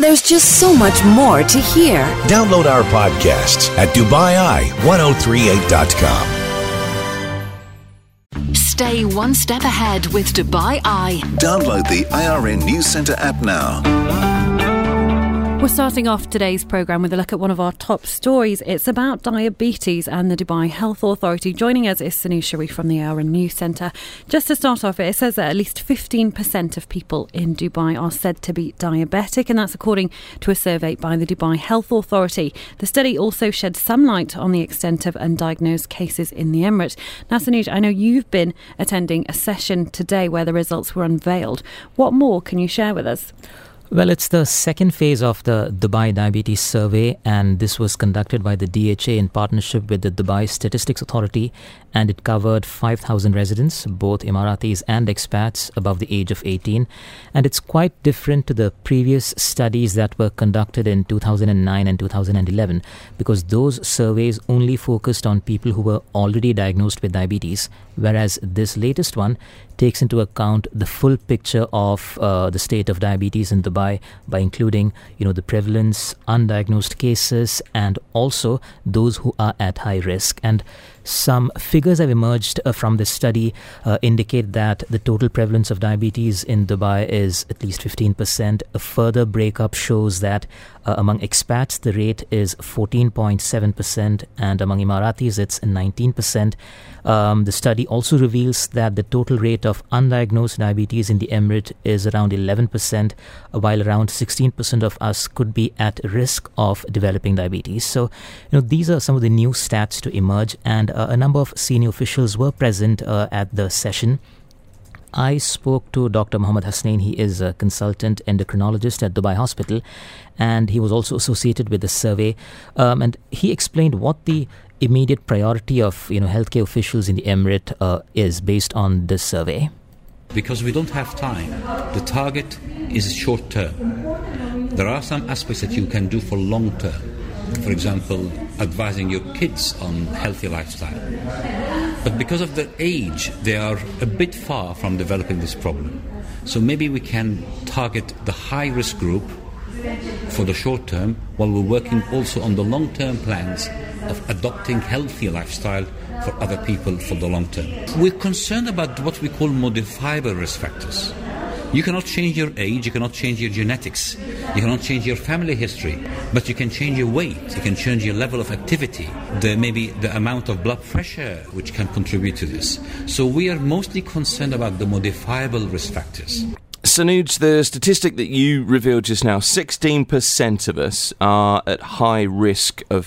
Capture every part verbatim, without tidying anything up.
There's just so much more to hear. Download our podcasts at Dubai Eye ten thirty-eight dot com. Stay one step ahead with Dubai Eye. Download the I R N News Centre app now. We're starting off today's programme with a look at one of our top stories. It's about diabetes and the Dubai Health Authority. Joining us is Sanu Sharif from the I R N News Centre. Just to start off, it says that at least fifteen percent of people in Dubai are said to be diabetic, and that's according to a survey by the Dubai Health Authority. The study also sheds some light on the extent of undiagnosed cases in the Emirate. Now, Sanu, I know you've been attending a session today where the results were unveiled. What more can you share with us? Well, it's the second phase of the Dubai Diabetes Survey, and this was conducted by the D H A in partnership with the Dubai Statistics Authority, and it covered five thousand residents, both Emiratis and expats above the age of eighteen. And it's quite different to the previous studies that were conducted in two thousand nine and two thousand eleven, because those surveys only focused on people who were already diagnosed with diabetes, whereas this latest one takes into account the full picture of uh, the state of diabetes in Dubai by including, you know, the prevalence, undiagnosed cases, and also those who are at high risk. And some figures have emerged uh, from this study uh, indicate that the total prevalence of diabetes in Dubai is at least fifteen percent. A further breakup shows that uh, among expats the rate is fourteen point seven percent, and among Emiratis it's nineteen percent. Um, the study also reveals that the total rate of undiagnosed diabetes in the Emirate is around eleven percent, while around sixteen percent of us could be at risk of developing diabetes. So, you know, these are some of the new stats to emerge, and uh, a number of senior officials were present uh, at the session. I spoke to Doctor Mohammed Hasnain. He is a consultant endocrinologist at Dubai Hospital, and he was also associated with the survey. Um, and he explained what the immediate priority of, you know, healthcare officials in the Emirate uh, is based on this survey. Because we don't have time. The target is short term. There are some aspects that you can do for long term. For example, advising your kids on healthy lifestyle. But because of their age, they are a bit far from developing this problem. So maybe we can target the high-risk group for the short term, while we're working also on the long-term plans of adopting healthy lifestyle for other people for the long term. We're concerned about what we call modifiable risk factors. You cannot change your age, you cannot change your genetics, you cannot change your family history, but you can change your weight, you can change your level of activity, the, maybe the amount of blood pressure which can contribute to this. So we are mostly concerned about the modifiable risk factors. Sanuj, the statistic that you revealed just now, sixteen percent of us are at high risk of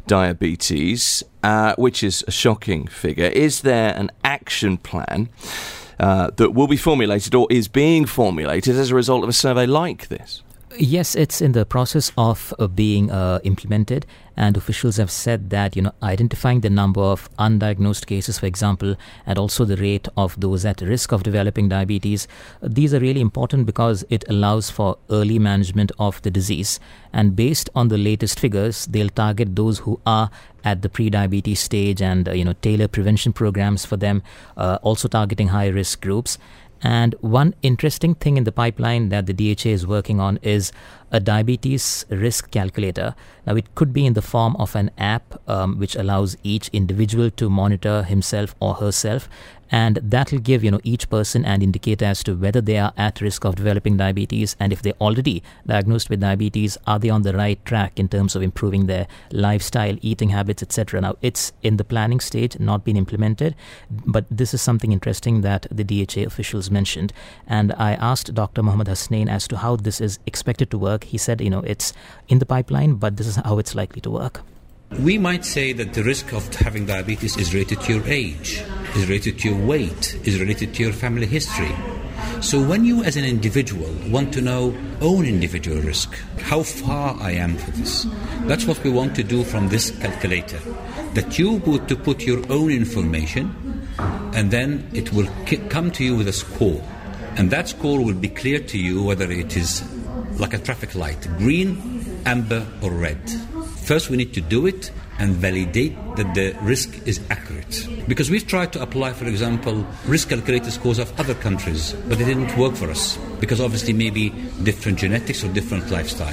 diabetes, uh, which is a shocking figure. Is there an action plan uh, that will be formulated or is being formulated as a result of a survey like this? Yes, it's in the process of uh, being uh, implemented, and officials have said that, you know, identifying the number of undiagnosed cases, for example, and also the rate of those at risk of developing diabetes, uh, these are really important because it allows for early management of the disease. And based on the latest figures, they'll target those who are at the pre-diabetes stage and, uh, you know, tailor prevention programs for them, uh, also targeting high-risk groups. And one interesting thing in the pipeline that the D H A is working on is a diabetes risk calculator. Now, it could be in the form of an app um, which allows each individual to monitor himself or herself, and that will give, you know, each person an indicator as to whether they are at risk of developing diabetes, and if they're already diagnosed with diabetes, are they on the right track in terms of improving their lifestyle, eating habits, et cetera. Now, it's in the planning stage, not been implemented, but this is something interesting that the D H A officials mentioned. And I asked Doctor Mohammed Hasnain as to how this is expected to work. He said, you know, it's in the pipeline, but this is how it's likely to work. We might say that the risk of having diabetes is related to your age, is related to your weight, is related to your family history. So when you as an individual want to know own individual risk, how far I am for this, that's what we want to do from this calculator. That you put to put your own information, and then it will come to you with a score. And that score will be clear to you whether it is like a traffic light, green, amber or red. First we need to do it and validate that the risk is accurate. Because we've tried to apply, for example, risk calculator scores of other countries, but it didn't work for us, because obviously maybe different genetics or different lifestyle.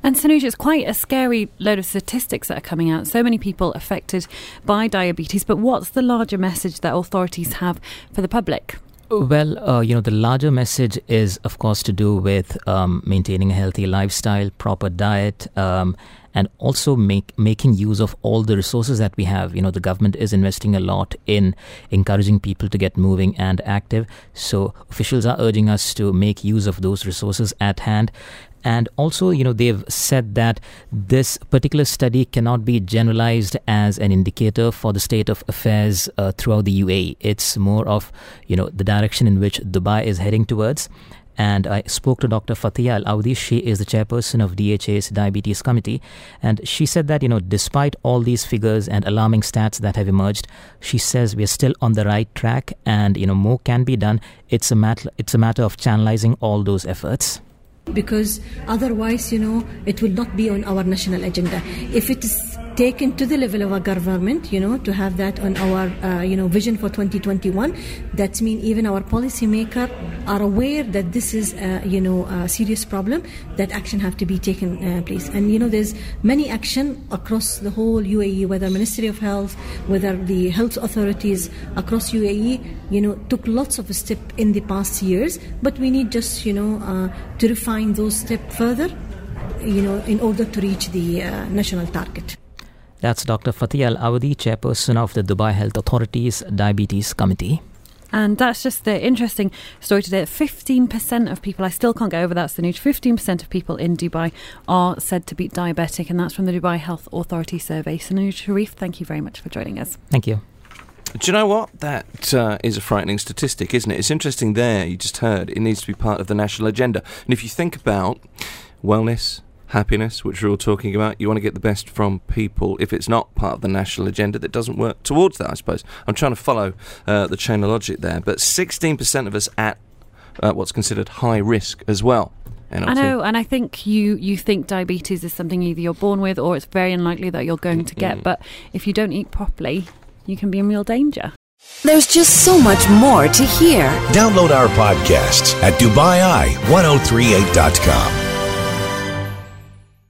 And Sanuj, it's quite a scary load of statistics that are coming out. So many people affected by diabetes, but what's the larger message that authorities have for the public? Well, uh, you know, the larger message is, of course, to do with um, maintaining a healthy lifestyle, proper diet, um, and also make, making use of all the resources that we have. You know, the government is investing a lot in encouraging people to get moving and active. So officials are urging us to make use of those resources at hand. And also, you know, they've said that this particular study cannot be generalized as an indicator for the state of affairs uh, throughout the U A E. It's more of, you know, the direction in which Dubai is heading towards. And I spoke to Doctor Fatiha Al-Awadi. She is the chairperson of D H A's Diabetes Committee. And she said that, you know, despite all these figures and alarming stats that have emerged, she says we are still on the right track and, you know, more can be done. It's a matter, it's a matter of channelizing all those efforts. Because otherwise, you know, it will not be on our national agenda. If it is taken to the level of our government, you know, to have that on our, uh, you know, vision for twenty twenty-one, that means even our policymakers are aware that this is, uh, you know, a serious problem, that action have to be taken uh, place. And, you know, there's many action across the whole U A E, whether Ministry of Health, whether the health authorities across U A E, you know, took lots of steps in the past years, but we need just, you know, uh, to refine those steps further, you know, in order to reach the uh, national target. That's Doctor Fatiha Al-Awadi, chairperson of the Dubai Health Authority's Diabetes Committee. And that's just the interesting story today. fifteen percent of people, I still can't get over that, Sanuj, fifteen percent of people in Dubai are said to be diabetic, and that's from the Dubai Health Authority survey. Sanuj Sharif, thank you very much for joining us. Thank you. Do you know what? That uh, is a frightening statistic, isn't it? It's interesting there, you just heard, it needs to be part of the national agenda. And if you think about wellness, happiness, which we're all talking about, you want to get the best from people. If it's not part of the national agenda, that doesn't work towards that, I suppose. I'm trying to follow uh, the chain of logic there. But sixteen percent of us at uh, what's considered high risk as well. N L T. I know, and I think you, you think diabetes is something either you're born with or it's very unlikely that you're going to get. Mm. But if you don't eat properly, you can be in real danger. There's just so much more to hear. Download our podcasts at Dubai Eye ten thirty-eight dot com.